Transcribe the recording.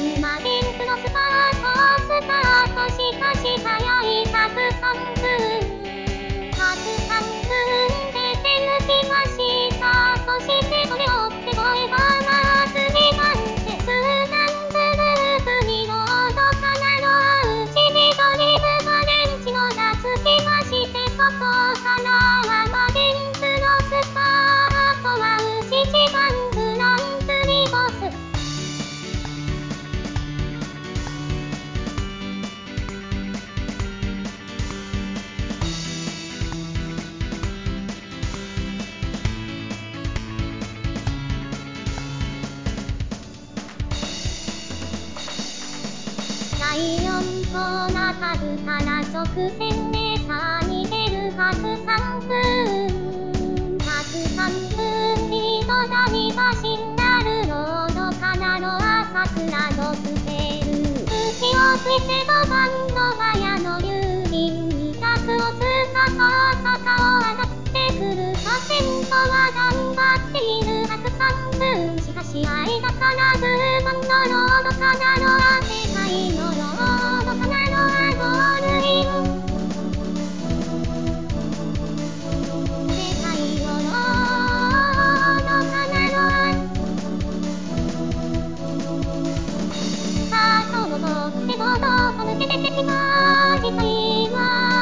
今リンクのスタートしか早い103分で手抜きました。そしてそれをって声が祭りなんてスナンブループにのどかなのうちにドリブが電池の出つきまして外からはリンクのスタートは1番グランプリボス。第4コーナー角から直線メーターに出る103分。103分リード大馬シンナルロードかなの朝倉のスペル。後をついて5番のマヤの郵便200を通過坂を上がってくる。先頭は頑張っている103分。しかし間から10番のロードかなのは世界のロードかなのはゴールイン。世界のロードかなのはスタートのとって堂々と抜けてきました。